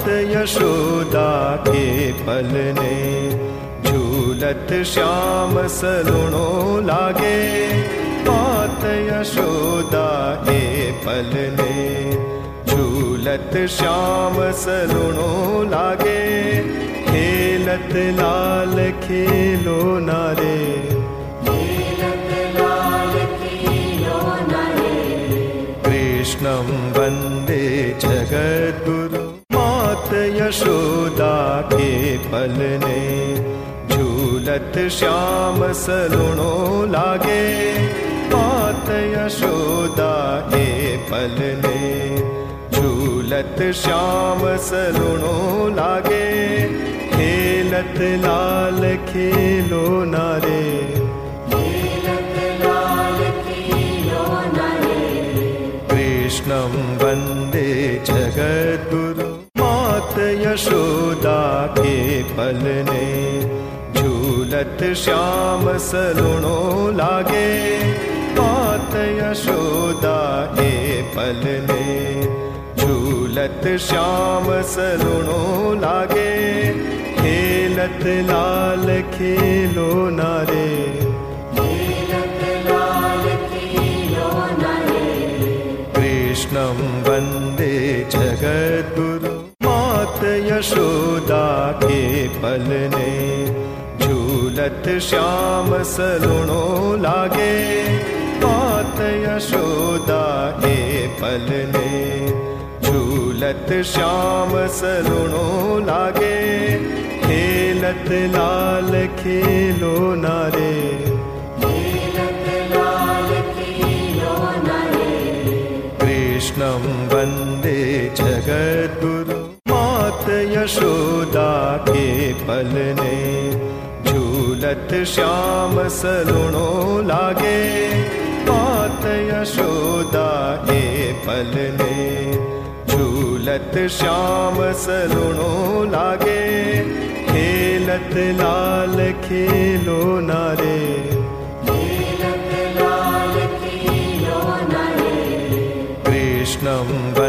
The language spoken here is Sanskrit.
यशोदा के पलने झूलत श्याम सलुणो लागे। मात यशोदा के पलने झूलत श्याम सलुणो लागे। खेलत लाल खेलो नारे, कृष्णं वन्दे जगद्गुरु। मात यशोदा के पलने झूलत श्याम सलुणो लागे। मात यशोदा के पलने झूलत श्याम सलुणो लागे। खेलत लाल खेलो नारे, कृष्णं वन्दे जगद्गुरु। मात यशोदा के पलने झूलत श्याम सलुणो लागे। मात यशोदा के पलने झूलत श्याम सलुणो लागे। खेलत लाल खेलो नारे, कृष्णं वन्दे जगद्गुरु। मात यशोदा के पलने झूलत श्याम सलुणो लागे। मात यशोदा के पलने झूलत श्याम सलुणो लागे। खेलत लाल खेलो नारे, कृष्णं वन्दे जगद्गुरु। मात यशोदा के पलने झूलत श्याम सलुणो लागे। मात यशोदा के पलने झूलत श्याम सलुणो लागे। खेलत लाल खेलो नारे, कृष्णं